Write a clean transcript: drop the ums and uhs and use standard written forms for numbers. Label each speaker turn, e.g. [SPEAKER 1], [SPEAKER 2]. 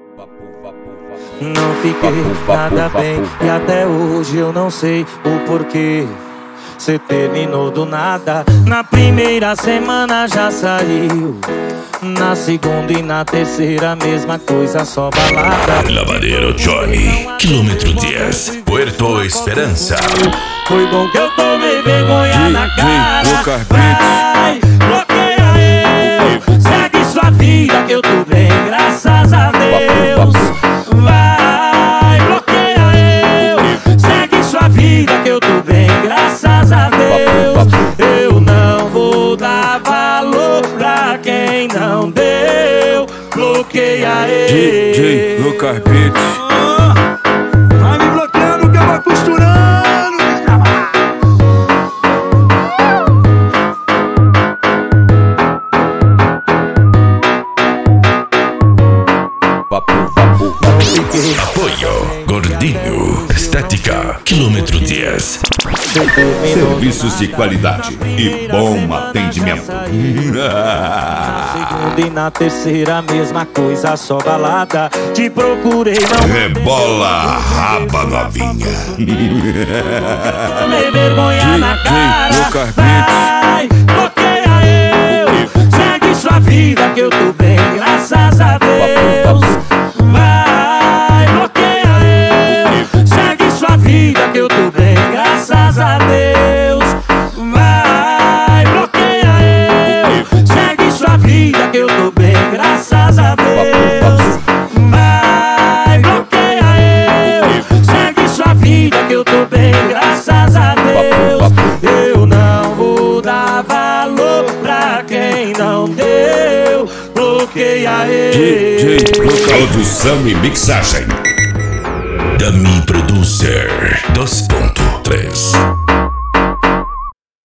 [SPEAKER 1] Não fiquei nada bem e até hoje eu não sei o porquê. Cê terminou do nada. Na primeira semana já saiu, na segunda e na terceira mesma coisa, só balada.
[SPEAKER 2] Lavadero Johnny, quilômetro 10, Puerto Esperança.
[SPEAKER 1] Foi bom que eu tomei vergonha na cara. Vai, bloqueia eu, segue sua vida que eu tô bem, graças a Deus. Vai, bloqueia eu, segue sua vida que eu tô bem, graças a Deus. Eu não vou dar valor pra quem não deu. Bloqueia ele.
[SPEAKER 3] DJ Lucas Beats.
[SPEAKER 4] Vai me bloqueando que eu vou costurando.
[SPEAKER 2] Apoio Gordinho Estética, quilômetro 10.
[SPEAKER 5] Serviços de qualidade e bom atendimento.
[SPEAKER 1] Segunda e na terceira mesma coisa, só balada. Te procurei, não
[SPEAKER 5] Rebola raba novinha.
[SPEAKER 1] tomei vergonha na cara.
[SPEAKER 3] Lucas
[SPEAKER 1] Vai, bloqueia eu, segue sua vida que eu tô bem, graças a Deus. Vai, bloqueia eu, segue sua vida que eu tô bem, graças a Deus. Vai, bloqueia eu, segue sua vida que eu tô bem, graças a Deus. Vai, bloqueia eu, segue sua vida que eu tô bem, graças a Deus. Eu não vou dar valor pra quem não deu. Bloqueia ele.
[SPEAKER 3] DJ Lucas.
[SPEAKER 5] Produção e mixagem.
[SPEAKER 2] Dami Producer 2.3.